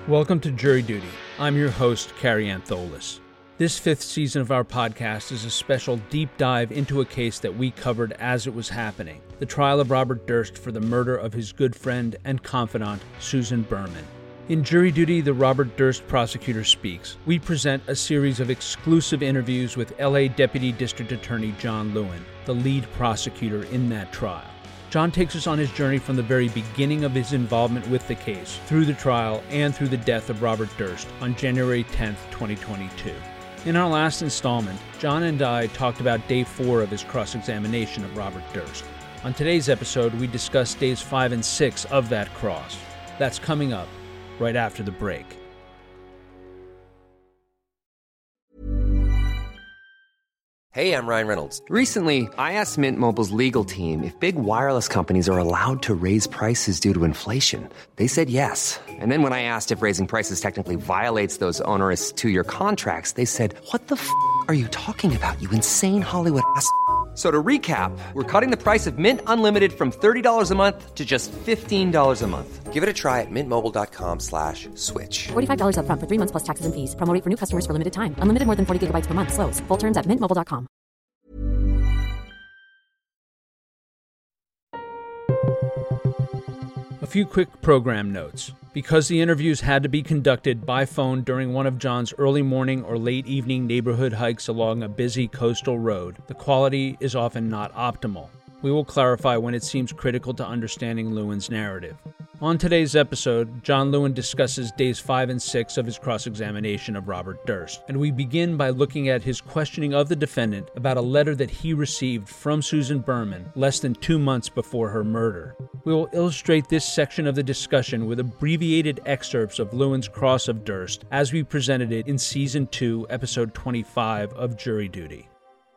Welcome to Jury Duty. I'm your host, Carrie Antholis. This fifth season of our podcast is a special deep dive into a case that we covered as it was happening, the trial of Robert Durst for the murder of his good friend and confidant, Susan Berman. In Jury Duty, the Robert Durst prosecutor speaks. We present a series of exclusive interviews with LA Deputy District Attorney John Lewin, the lead prosecutor in that trial. John takes us on his journey from the very beginning of his involvement with the case, through the trial, and through the death of Robert Durst on January 10th, 2022. In our last installment, John and I talked about Day 4 of his cross-examination of Robert Durst. On today's episode, we discuss Days 5 and 6 of that cross. That's coming up right after the break. Hey, I'm Ryan Reynolds. Recently, I asked Mint Mobile's legal team if big wireless companies are allowed to raise prices due to inflation. They said yes. And then when I asked if raising prices technically violates those onerous two-year contracts, they said, "What the f*** are you talking about, you insane Hollywood ass?" So to recap, we're cutting the price of Mint Unlimited from $30 a month to just $15 a month. Give it a try at mintmobile.com/switch. $45 up front for 3 months plus taxes and fees. Promo rate for new customers for limited time. Unlimited more than 40 gigabytes per month. Slows full terms at mintmobile.com. A few quick program notes. Because the interviews had to be conducted by phone during one of John's early morning or late evening neighborhood hikes along a busy coastal road, the quality is often not optimal. We will clarify when it seems critical to understanding Lewin's narrative. On today's episode, John Lewin discusses Days 5 and 6 of his cross-examination of Robert Durst, and we begin by looking at his questioning of the defendant about a letter that he received from Susan Berman less than 2 months before her murder. We will illustrate this section of the discussion with abbreviated excerpts of Lewin's cross of Durst as we presented it in Season 2, Episode 25 of Jury Duty.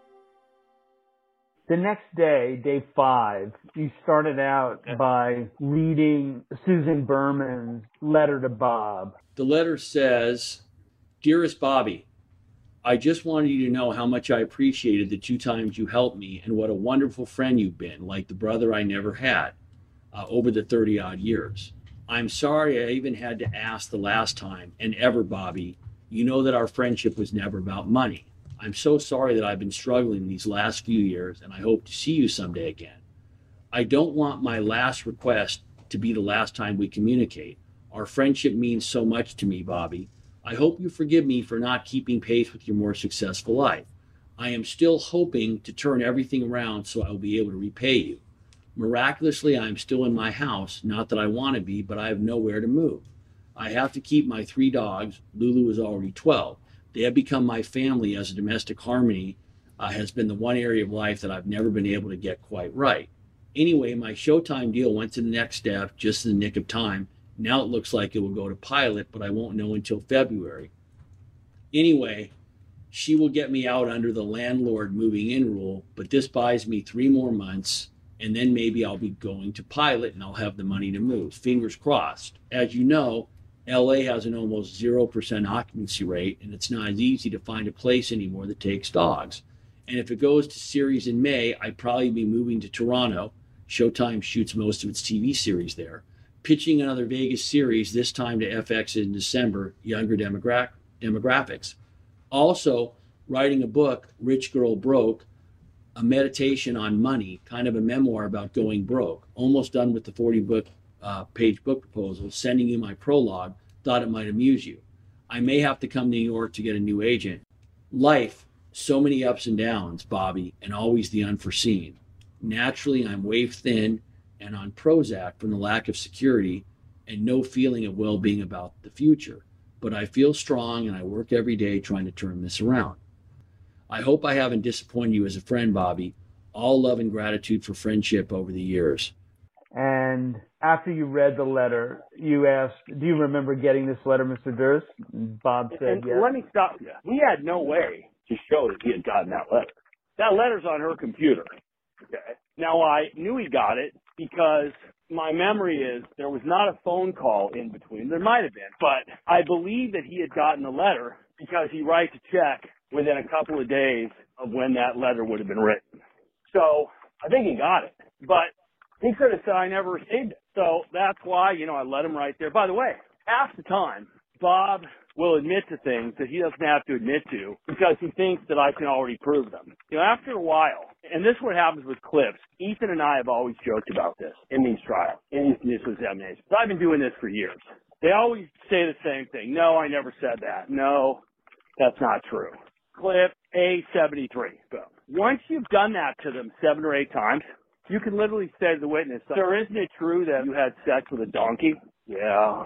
The next day, Day 5, you started out by reading Susan Berman's letter to Bob. The letter says, "Dearest Bobby, I just wanted you to know how much I appreciated the 2 times you helped me and what a wonderful friend you've been, like the brother I never had, over the 30-odd years. I'm sorry I even had to ask the last time, and ever, Bobby. You know that our friendship was never about money. I'm so sorry that I've been struggling these last few years, and I hope to see you someday again. I don't want my last request to be the last time we communicate. Our friendship means so much to me, Bobby. I hope you forgive me for not keeping pace with your more successful life. I am still hoping to turn everything around so I will be able to repay you. Miraculously, I am still in my house, not that I want to be, but I have nowhere to move. I have to keep my 3 dogs. Lulu is already 12. They have become my family, as a domestic harmony has been the one area of life that I've never been able to get quite right. Anyway, my Showtime deal went to the next step just in the nick of time. Now it looks like it will go to pilot, but I won't know until February. Anyway, she will get me out under the landlord moving in rule, but this buys me 3 more months, and then maybe I'll be going to pilot and I'll have the money to move. Fingers crossed. As you know, LA has an almost 0% occupancy rate, and it's not as easy to find a place anymore that takes dogs. And if it goes to series in May, I'd probably be moving to Toronto. Showtime shoots most of its TV series there. Pitching another Vegas series, this time to FX in December, younger demographics. Also, writing a book, Rich Girl Broke, a meditation on money, kind of a memoir about going broke. Almost done with the 40-page book proposal, sending you my prologue. Thought it might amuse you. I may have to come to New York to get a new agent. Life, so many ups and downs, Bobby, and always the unforeseen. Naturally, I'm wave thin and on Prozac from the lack of security and no feeling of well-being about the future. But I feel strong and I work every day trying to turn this around. I hope I haven't disappointed you as a friend, Bobby. All love and gratitude for friendship over the years." And after you read the letter, you asked, "Do you remember getting this letter, Mr. Durst?" And Bob said yes. Let me stop you. We had no way to show that he had gotten that letter. That letter's on her computer. Okay. Now, I knew he got it because my memory is there was not a phone call in between. There might have been, but I believe that he had gotten the letter because he writes a check within a couple of days of when that letter would have been written. So I think he got it, but he could have said I never received it. So that's why, I let him right there. By the way, half the time Bob will admit to things that he doesn't have to admit to because he thinks that I can already prove them. After a while, and this is what happens with clips, Ethan and I have always joked about this in these trials, in these initial examinations. I've been doing this for years. They always say the same thing. No, I never said that. No, that's not true. Clip A73. Boom. Once you've done that to them 7 or 8 times, you can literally say to the witness, "Sir, isn't it true that you had sex with a donkey?" Yeah.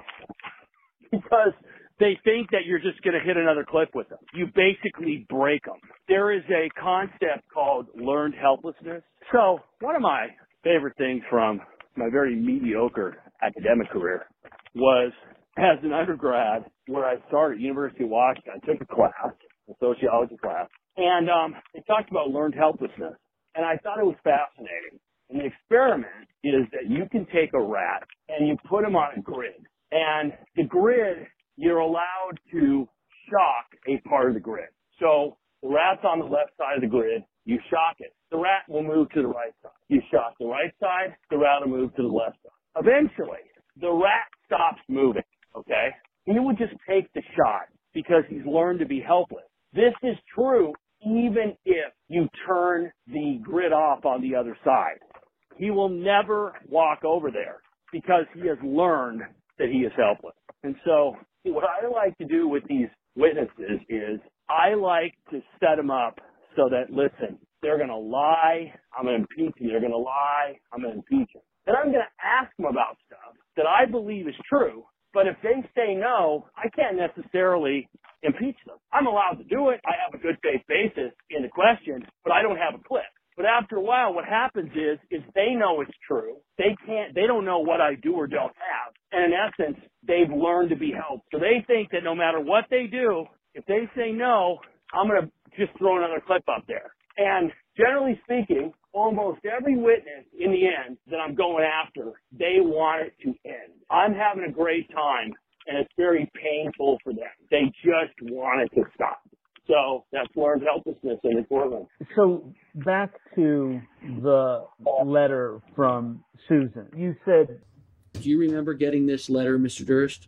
Because they think that you're just going to hit another clip with them. You basically break them. There is a concept called learned helplessness. So one of my favorite things from my very mediocre academic career was as an undergrad where I started at University of Washington. I took a class, a sociology class, and they talked about learned helplessness. And I thought it was fascinating. And the experiment is that you can take a rat and you put him on a grid. And the grid, you're allowed to shock a part of the grid. So the rat's on the left side of the grid, you shock it. The rat will move to the right side. You shock the right side, the rat will move to the left side. Eventually, the rat stops moving, okay? He would just take the shot because he's learned to be helpless. This is true even if you turn the grid off on the other side. He will never walk over there because he has learned that he is helpless. And so what I like to do with these witnesses is I like to set them up so that, listen, they're going to lie, I'm going to impeach them. They're going to lie, I'm going to impeach them. Then I'm going to ask them about stuff that I believe is true, but if they say no, I can't necessarily impeach them. I'm allowed to do it. I have a good faith basis in the question, but I don't have a clip. But after a while, what happens is they know it's true. They don't know what I do or don't have. And in essence, they've learned to be helped. So they think that no matter what they do, if they say no, I'm going to just throw another clip up there. And generally speaking, almost every witness in the end that I'm going after, they want it to end. I'm having a great time, and it's very painful for them. They just want it to stop. So that's learned helplessness in the courtroom. So back to the letter from Susan. You said... Do you remember getting this letter, Mr. Durst?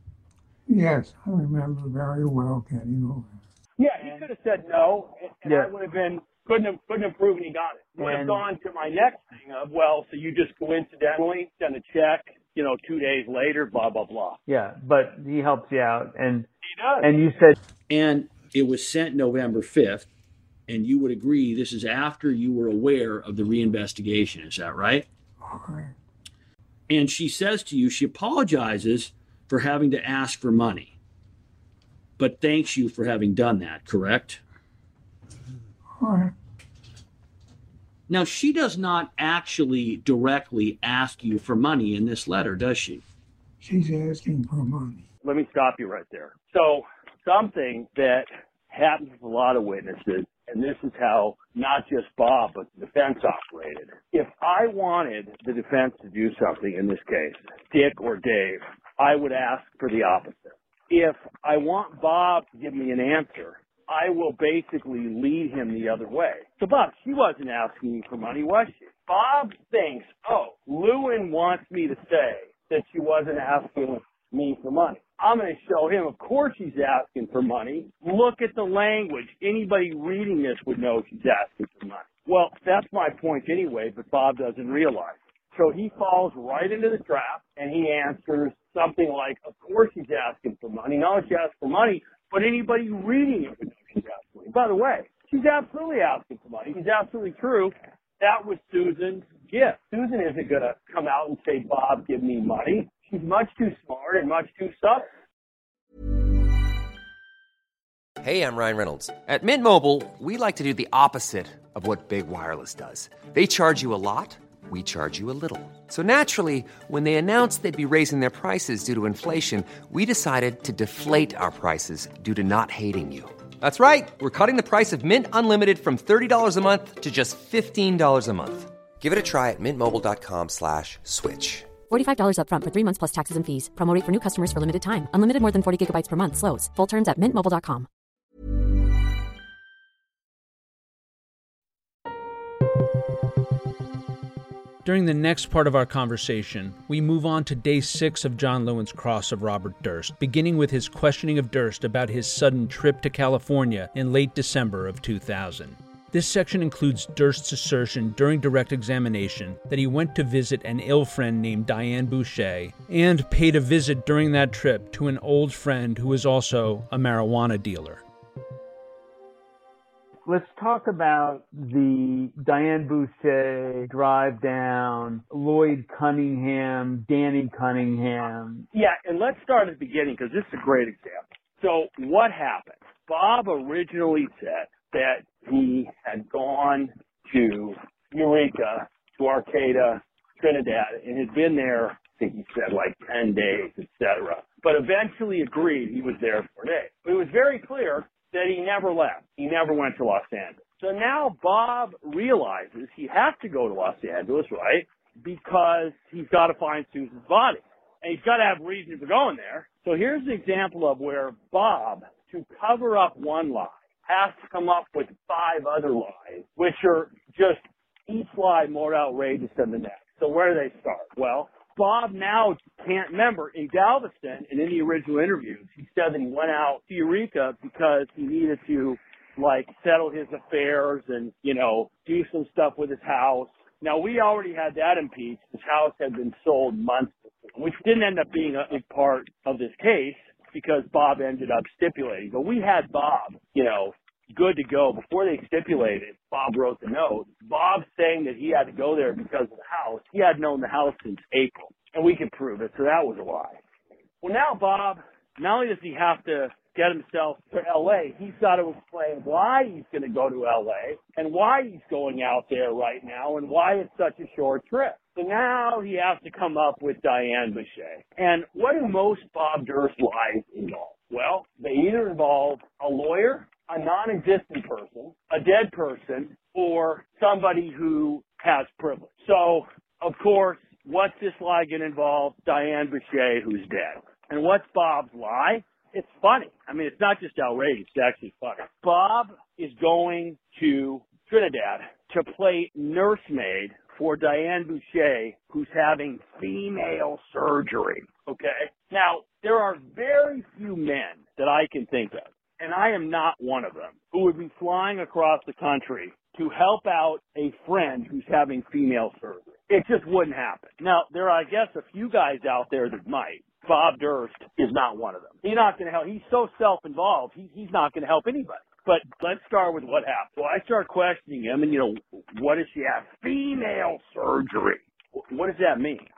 Yes, I remember very well getting over it. Yeah, he could have said no, and I would have been, couldn't have proven he got it. Would have gone to my next thing of, well, so you just coincidentally send a check, 2 days later, blah, blah, blah. Yeah, but he helps you out. And he does. And you said... And it was sent November 5th, and you would agree this is after you were aware of the reinvestigation. Is that right? Right. And she says to you, she apologizes for having to ask for money, but thanks you for having done that, correct? Right. Now, she does not actually directly ask you for money in this letter, does she? She's asking for money. Let me stop you right there. So something that happens with a lot of witnesses, and this is how not just Bob, but the defense operated. If I wanted the defense to do something, in this case, Dick or Dave, I would ask for the opposite. If I want Bob to give me an answer, I will basically lead him the other way. So Bob, she wasn't asking me for money, was she? Bob thinks, Lewin wants me to say that she wasn't asking me for money. I'm going to show him, of course she's asking for money. Look at the language. Anybody reading this would know she's asking for money. Well, that's my point anyway, but Bob doesn't realize. So he falls right into the trap, and he answers something like, of course she's asking for money. Not only she asks for money, but anybody reading it would know she's asking for money. By the way, she's absolutely asking for money. It's absolutely true. That was Susan's gift. Susan isn't going to come out and say, Bob, give me money. She's much too smart and much too subtle. Hey, I'm Ryan Reynolds. At Mint Mobile, we like to do the opposite of what Big Wireless does. They charge you a lot, we charge you a little. So naturally, when they announced they'd be raising their prices due to inflation, we decided to deflate our prices due to not hating you. That's right. We're cutting the price of Mint Unlimited from $30 a month to just $15 a month. Give it a try at mintmobile.com/switch. $45 up front for 3 months plus taxes and fees. Promo rate for new customers for limited time. Unlimited more than 40 gigabytes per month. Slows full terms at mintmobile.com. During the next part of our conversation, we move on to day 6 of John Loewen's Cross of Robert Durst, beginning with his questioning of Durst about his sudden trip to California in late December of 2000. This section includes Durst's assertion during direct examination that he went to visit an ill friend named Diane Boucher and paid a visit during that trip to an old friend who was also a marijuana dealer. Let's talk about the Diane Boucher drive down, Lloyd Cunningham, Danny Cunningham. Yeah, and let's start at the beginning because this is a great example. So what happened? Bob originally said that he had gone to Eureka, to Arcata, Trinidad, and had been there, I think he said like 10 days, etc. But eventually agreed he was there for a day. But it was very clear that he never left. He never went to Los Angeles. So now Bob realizes he has to go to Los Angeles, right? Because he's got to find Susan's body. And he's got to have reason for going there. So here's an example of where Bob, to cover up one lie, has to come up with 5 other lies, which are just each lie more outrageous than the next. So where do they start? Well, Bob now can't remember. In Galveston, and in the original interviews, he said that he went out to Eureka because he needed to, like, settle his affairs and, you know, do some stuff with his house. Now, we already had that impeached. His house had been sold months before, which didn't end up being a big part of this case because Bob ended up stipulating. But we had Bob, you know, good to go. Before they stipulated, Bob wrote the note. Bob saying that he had to go there because of the house. He had known the house since April, and we could prove it, so that was a lie. Well, now Bob, not only does he have to get himself to L.A., he's got to explain why he's going to go to L.A. and why he's going out there right now and why it's such a short trip. So now he has to come up with Diane Boucher. And what do most Bob Durst lies involve? Well, they either involve a lawyer, a non-existent person, a dead person, or somebody who has privilege. So, of course, what's this lie going to involve? Diane Boucher, who's dead. And what's Bob's lie? It's funny. I mean, it's not just outrageous. It's actually funny. Bob is going to Trinidad to play nursemaid for Diane Boucher, who's having female surgery. Okay? Now, there are very few men that I can think of, and I am not one of them, who would be flying across the country to help out a friend who's having female surgery. It just wouldn't happen. Now, there are, I guess, a few guys out there that might. Bob Durst is not one of them. He's not going to help. He's so self-involved, he's not going to help anybody. But let's start with what happened. So I start questioning him, and, you know, what does she have? Female surgery. What does that mean?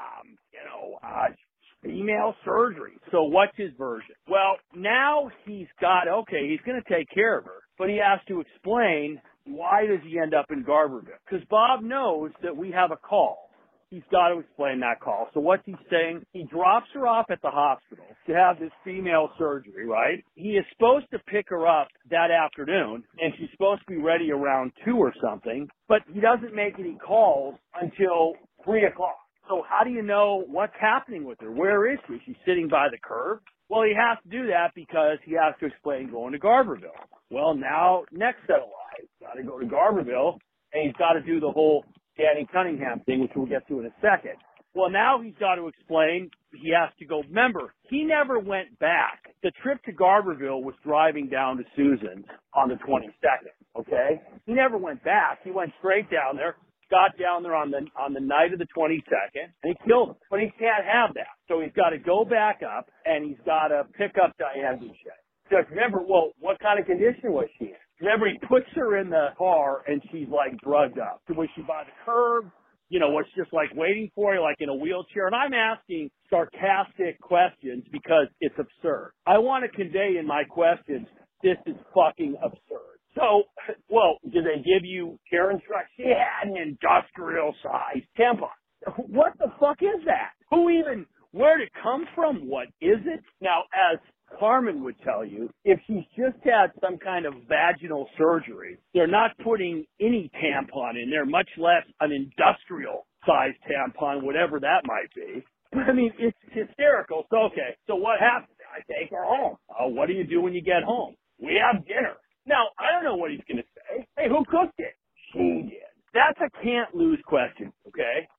Female surgery. So what's his version? Well, now he's going to take care of her, but he has to explain why does he end up in Garberville? Because Bob knows that we have a call. He's got to explain that call. So what's he saying? He drops her off at the hospital to have this female surgery, right? He is supposed to pick her up that afternoon, and she's supposed to be ready around 2 or something, but he doesn't make any calls until 3 o'clock. So how do you know what's happening with her? Where is she? She's sitting by the curb? Well, he has to do that because he has to explain going to Garberville. Well, now, next set of lies. Got to go to Garberville, and he's got to do the whole Danny Cunningham thing, which we'll get to in a second. Well, now he's got to explain he has to go. Remember, he never went back. The trip to Garberville was driving down to Susan's on the 22nd, okay? He never went back. He went straight down there, got down there on the night of the 22nd, and he killed him. But he can't have that. So he's got to go back up, and he's got to pick up Diane Boucher. Just remember, well, what kind of condition was she in? Remember, he puts her in the car, and she's, like, drugged up. So was she by the curb? You know, was she just, like, waiting for you, like, in a wheelchair? And I'm asking sarcastic questions because it's absurd. I want to convey in my questions, this is fucking absurd. So, well, did they give you care instructions? She had an industrial-sized tampon. What the fuck is that? Where did it come from? What is it? Now, as Carmen would tell you, if she's just had some kind of vaginal surgery, they're not putting any tampon in there, much less an industrial-sized tampon, whatever that might be. I mean, it's hysterical. So, okay, so what happens? I take her home. What do you do when you get home? We have dinner. Now, I don't know what he's going to say. Hey, who cooked it? She did. That's a can't-lose question, okay?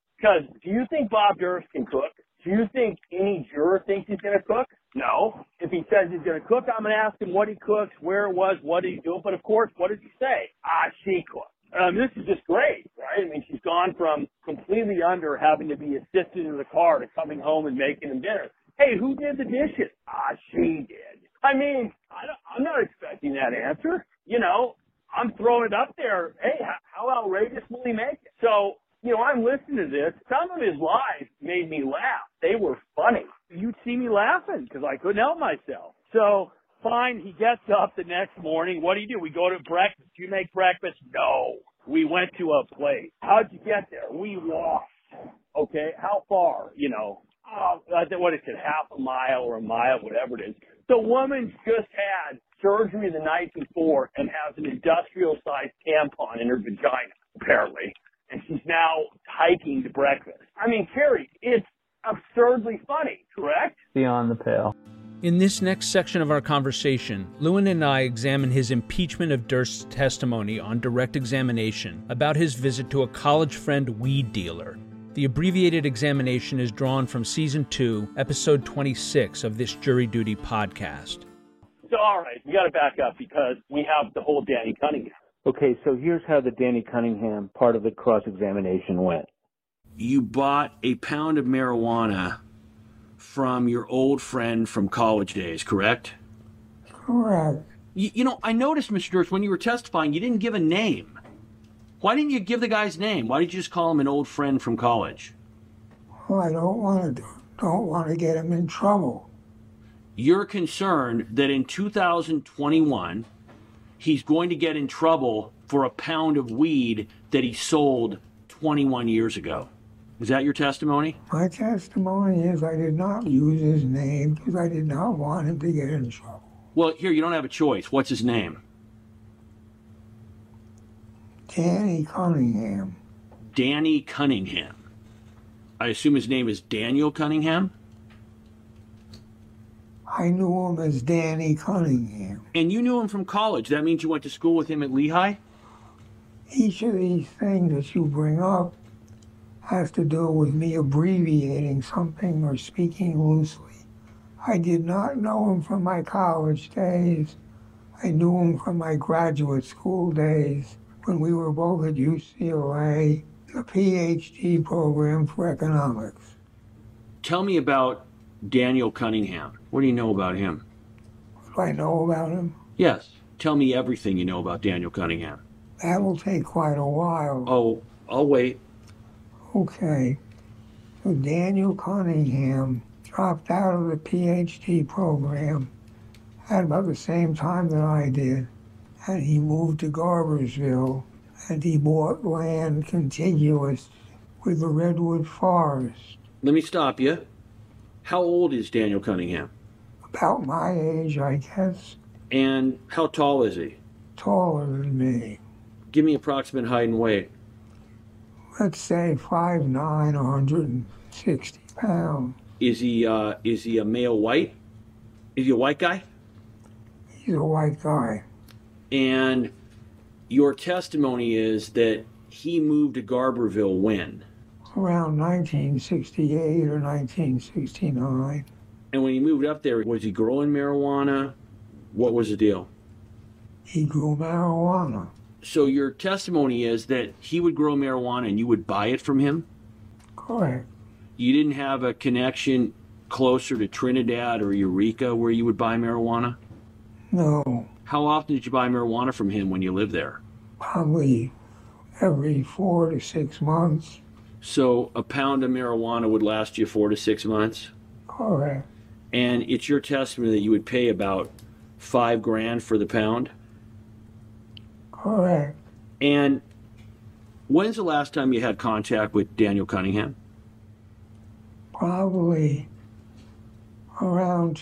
Bob Durst can cook? Do you think any juror thinks he's going to cook? No. If he says he's going to cook, I'm going to ask him what he cooks, where it was, what did he do. But, of course, what does he say? She cooked. This is just great, right? I mean, she's gone from completely under having to be assisted in the car to coming home and making him dinner. Hey, who did the dishes? She did. I mean, I'm not expecting that answer. You know, I'm throwing it up there. Hey, how outrageous will he make it? So, you know, I'm listening to this. Some of his lies made me laugh. They were funny. You'd see me laughing because I couldn't help myself. So, fine, he gets up the next morning. What do? We go to breakfast. You make breakfast? No. We went to a place. How'd you get there? We walked. Okay, how far? You know, what is it, half a mile or a mile, whatever it is. The woman just had surgery the night before and has an industrial-sized tampon in her vagina, apparently. And she's now hiking to breakfast. I mean, Carrie, it's absurdly funny, correct? Beyond the pale. In this next section of our conversation, Lewin and I examine his impeachment of Durst's testimony on direct examination about his visit to a college friend weed dealer. The abbreviated examination is drawn from Season 2, Episode 26 of this Jury Duty podcast. So, all right, we got to back up because we have the whole Danny Cunningham. Okay, so here's how the Danny Cunningham part of the cross-examination went. You bought a pound of marijuana from your old friend from college days, correct? Correct. You know, I noticed, Mr. Durst, when you were testifying, you didn't give a name. Why didn't you give the guy's name? Why did you just call him an old friend from college? Well, I don't want to get him in trouble. You're concerned that in 2021, he's going to get in trouble for a pound of weed that he sold 21 years ago. Is that your testimony? My testimony is I did not use his name because I did not want him to get in trouble. Well, here, you don't have a choice. What's his name? Danny Cunningham. Danny Cunningham. I assume his name is Daniel Cunningham? I knew him as Danny Cunningham. And you knew him from college. That means you went to school with him at Lehigh? Each of these things that you bring up has to do with me abbreviating something or speaking loosely. I did not know him from my college days. I knew him from my graduate school days when we were both at UCLA, the PhD program for economics. Tell me about Daniel Cunningham. What do you know about him? What do I know about him? Yes. Tell me everything you know about Daniel Cunningham. That will take quite a while. Oh, I'll wait. Okay. So Daniel Cunningham dropped out of the PhD program at about the same time that I did. And he moved to Garbersville, and he bought land contiguous with the Redwood Forest. Let me stop you. How old is Daniel Cunningham? About my age, I guess. And how tall is he? Taller than me. Give me approximate height and weight. Let's say 5'9", 160 pounds. Is he a male white? Is he a white guy? He's a white guy. And your testimony is that he moved to Garberville when? Around 1968 or 1969. And when he moved up there, was he growing marijuana? What was the deal? He grew marijuana. So your testimony is that he would grow marijuana and you would buy it from him? Correct. You didn't have a connection closer to Trinidad or Eureka where you would buy marijuana? No. How often did you buy marijuana from him when you lived there? Probably every 4 to 6 months. So a pound of marijuana would last you 4 to 6 months? Correct. And it's your testimony that you would pay about $5,000 for the pound? Correct. And when's the last time you had contact with Daniel Cunningham? Probably around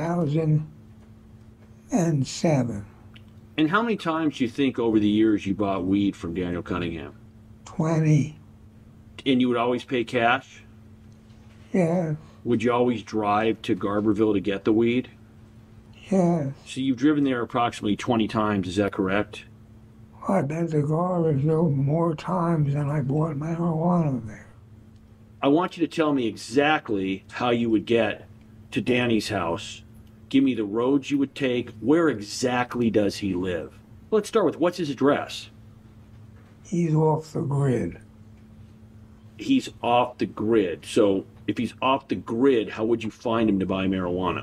2007. And how many times do you think over the years you bought weed from Daniel Cunningham? 20. And you would always pay cash? Yes. Would you always drive to Garberville to get the weed? Yes. So you've driven there approximately 20 times, is that correct? I've been to Garberville more times than I bought marijuana there. I want you to tell me exactly how you would get to Danny's house. Give me the roads you would take. Where exactly does he live? Let's start with, what's his address? He's off the grid. He's off the grid. So if he's off the grid, how would you find him to buy marijuana?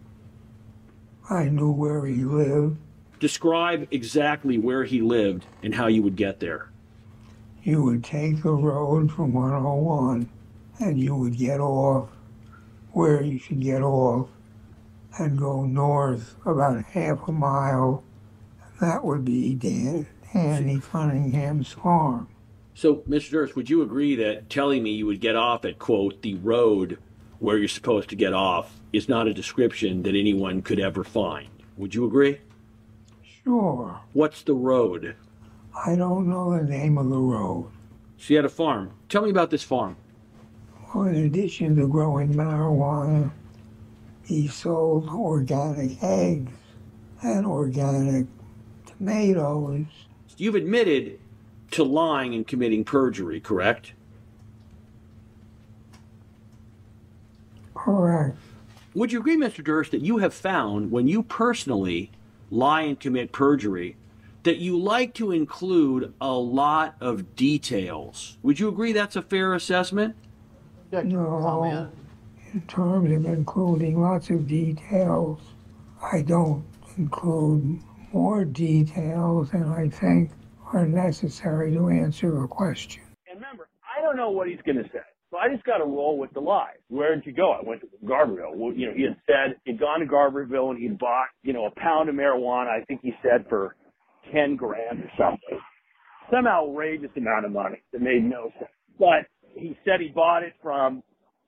I knew where he lived. Describe exactly where he lived and how you would get there. You would take the road from 101 and you would get off where you should get off and go north about half a mile. That would be Danny Cunningham's farm. So, Mr. Durst, would you agree that telling me you would get off at, quote, the road where you're supposed to get off is not a description that anyone could ever find? Would you agree? Sure. What's the road? I don't know the name of the road. So you had a farm. Tell me about this farm. Well, in addition to growing marijuana, he sold organic eggs and organic tomatoes. You've admitted to lying and committing perjury, correct? Correct. Would you agree, Mr. Durst, that you have found, when you personally lie and commit perjury, that you like to include a lot of details? Would you agree that's a fair assessment? No. In terms of including lots of details, I don't include more details than I think are necessary to answer a question. And remember, I don't know what he's going to say. So I just got to roll with the lie. Where did you go? I went to Garberville. Well, he had said he'd gone to Garberville and he'd bought, a pound of marijuana, I think he said for 10 grand or something. Some outrageous amount of money that made no sense. But he said he bought it from,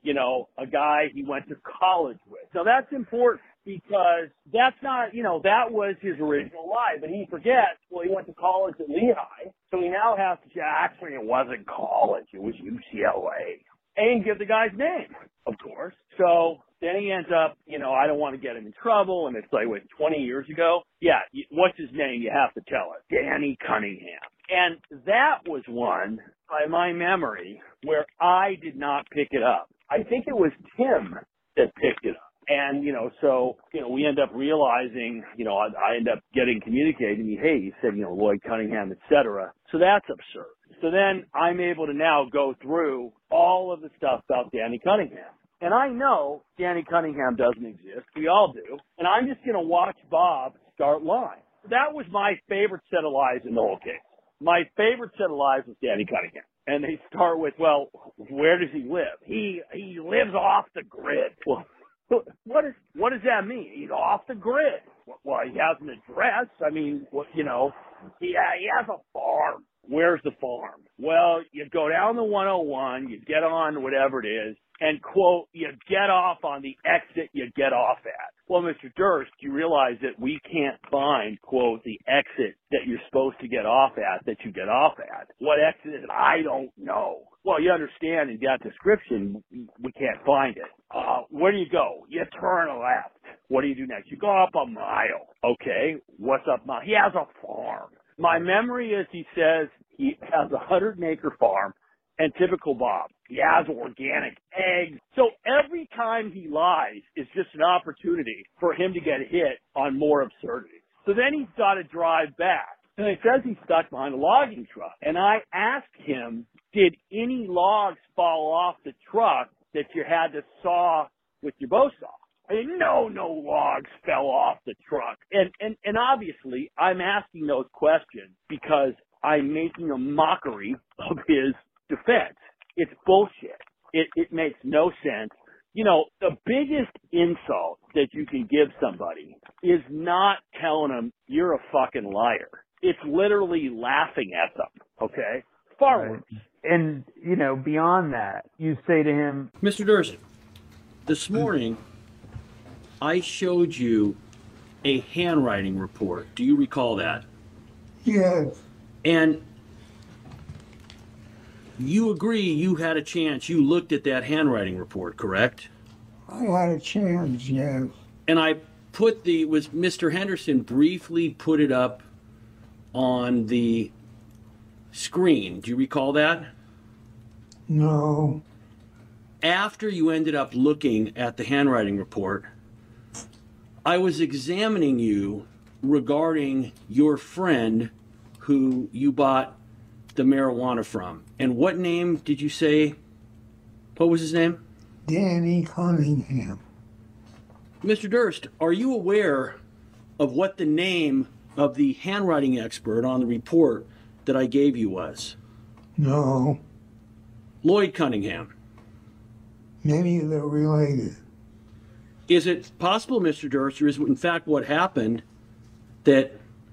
a guy he went to college with. So that's important because that's not, that was his original lie. But he forgets, he went to college at Lehigh. So he now has to say, actually, it wasn't college. It was UCLA. And give the guy's name, of course. So then he ends up, I don't want to get him in trouble. And it's like, 20 years ago? Yeah, what's his name? You have to tell us. Danny Cunningham. And that was one, by my memory, where I did not pick it up. I think it was Tim that picked it up. And, we end up realizing, I end up communicating, hey, he said, Lloyd Cunningham, et cetera. So that's absurd. So then I'm able to now go through all of the stuff about Danny Cunningham. And I know Danny Cunningham doesn't exist. We all do. And I'm just going to watch Bob start lying. That was my favorite set of lies in the whole case. My favorite set of lies was Danny Cunningham. And they start with, where does he live? He lives off the grid. Well, what does that mean? He's off the grid. Well, he has an address. I mean, he has a farm. Where's the farm? Well, you go down the 101, you get on whatever it is, and, quote, you get off on the exit you get off at. Well, Mr. Durst, you realize that we can't find, quote, the exit that you're supposed to get off at that you get off at. What exit is it? I don't know. Well, you understand in that description, we can't find it. Where do you go? You turn left. What do you do next? You go up a mile. Okay, what's up a mile? He has a farm. My memory is he says he has a 100-acre farm, and typical Bob, he has organic eggs. So every time he lies is just an opportunity for him to get hit on more absurdity. So then he's got to drive back. And he says he's stuck behind a logging truck. And I asked him, did any logs fall off the truck that you had to saw with your bow saw? I mean, no logs fell off the truck. And obviously, I'm asking those questions because I'm making a mockery of his defense. It's bullshit. It makes no sense. The biggest insult that you can give somebody is not telling them you're a fucking liar. It's literally laughing at them, okay? Far worse. And, beyond that, you say to him, Mr. Durst, this morning, I showed you a handwriting report. Do you recall that? Yes. And you agree you had a chance. You looked at that handwriting report, correct? I had a chance, yes. And I was Mr. Henderson briefly put it up on the screen. Do you recall that? No. after you ended up looking at the handwriting report, I was examining you regarding your friend who you bought the marijuana from. And what name did you say? What was his name? Danny Cunningham. Mr. Durst, are you aware of what the name of the handwriting expert on the report that I gave you was? No. Lloyd Cunningham. Maybe they're related. Is it possible, Mr. Durst, or is it in fact what happened, that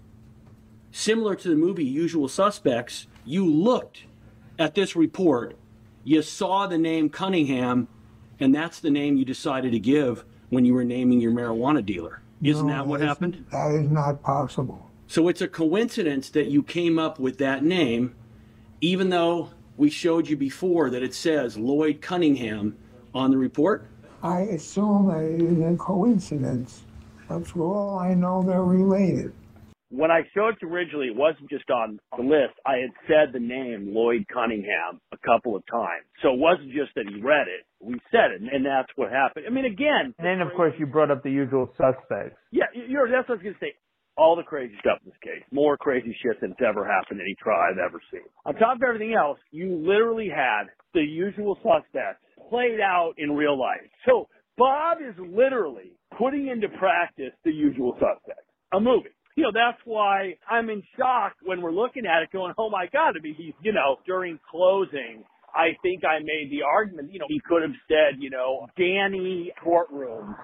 similar to the movie Usual Suspects, you looked at this report, you saw the name Cunningham, and that's the name you decided to give when you were naming your marijuana dealer? Isn't that what happened? That is not possible. So it's a coincidence that you came up with that name, even though we showed you before that it says Lloyd Cunningham on the report? I assume that it is a coincidence, but for all I know, they're related. When I showed it originally, it wasn't just on the list. I had said the name Lloyd Cunningham a couple of times. So it wasn't just that he read it. We said it, and that's what happened. I mean, again. And then, of course, you brought up the Usual Suspects. Yeah, that's what I was going to say. All the crazy stuff in this case. More crazy shit than's ever happened in any trial I've ever seen. On top of everything else, you literally had the Usual Suspects played out in real life. So Bob is literally putting into practice the Usual Suspects, a movie. That's why I'm in shock when we're looking at it going, oh my God, I mean, during closing, I think I made the argument, he could have said, Danny Courtroom,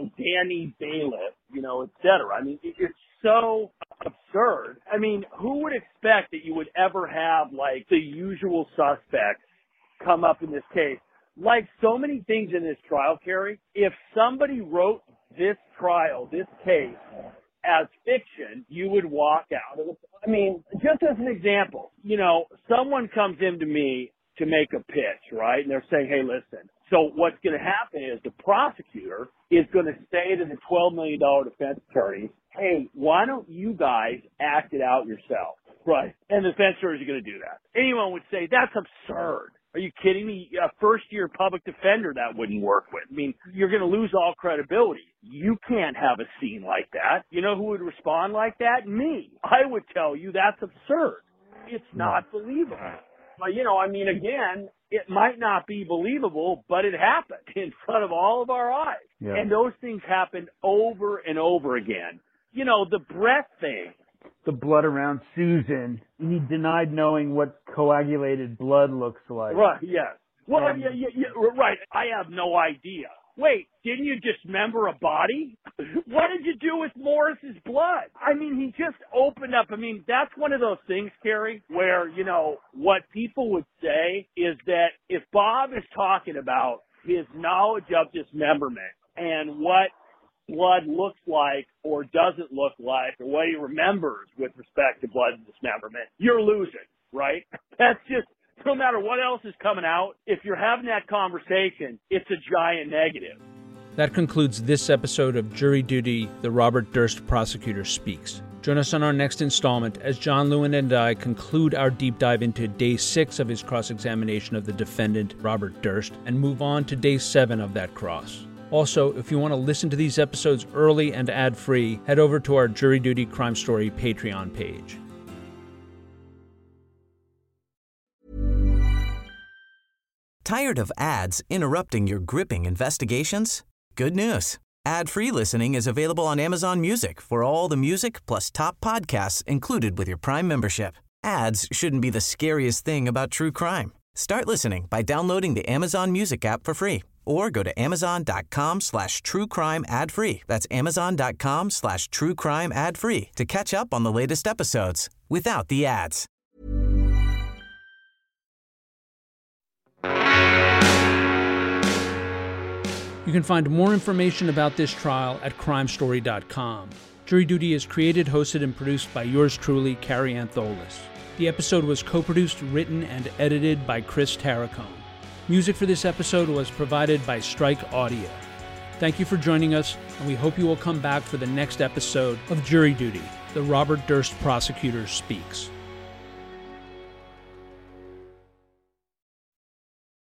Danny Bailiff, et cetera. I mean, it's so absurd. I mean, who would expect that you would ever have, like, the Usual Suspects come up in this case? Like so many things in this trial, Carrie, if somebody wrote this trial, this case, as fiction, you would walk out. I mean, just as an example, someone comes in to me to make a pitch, right? And they're saying, hey, listen, so what's going to happen is the prosecutor is going to say to the $12 million defense attorneys, hey, why don't you guys act it out yourself? Right. And the defense attorneys are going to do that. Anyone would say, that's absurd. Are you kidding me? A first-year public defender that wouldn't work with. I mean, you're going to lose all credibility. You can't have a scene like that. You know who would respond like that? Me. I would tell you that's absurd. It's not believable. But, again, it might not be believable, but it happened in front of all of our eyes. Yeah. And those things happened over and over again. The breath thing. The blood around Susan. He denied knowing what coagulated blood looks like. Right, yes. Well, yeah, right. I have no idea. Wait, didn't you dismember a body? What did you do with Morris's blood? I mean, he just opened up. I mean, that's one of those things, Carrie, where, what people would say is that if Bob is talking about his knowledge of dismemberment and what blood looks like or doesn't look like or what he remembers with respect to blood dismemberment, you're losing, right? That's just, no matter what else is coming out, if you're having that conversation, it's a giant negative. That concludes this episode of Jury Duty, the Robert Durst Prosecutor Speaks. Join us on our next installment as John Lewin and I conclude our deep dive into Day 6 of his cross-examination of the defendant, Robert Durst, and move on to Day 7 of that cross. Also, if you want to listen to these episodes early and ad-free, head over to our Jury Duty Crime Story Patreon page. Tired of ads interrupting your gripping investigations? Good news. Ad-free listening is available on Amazon Music for all the music plus top podcasts included with your Prime membership. Ads shouldn't be the scariest thing about true crime. Start listening by downloading the Amazon Music app for free or go to amazon.com/truecrime ad-free. That's amazon.com/truecrime ad-free to catch up on the latest episodes without the ads. You can find more information about this trial at crimestory.com. Jury Duty is created, hosted, and produced by yours truly, Carrie Antholis. The episode was co-produced, written, and edited by Chris Tarracone. Music for this episode was provided by Strike Audio. Thank you for joining us, and we hope you will come back for the next episode of Jury Duty, the Robert Durst Prosecutor Speaks.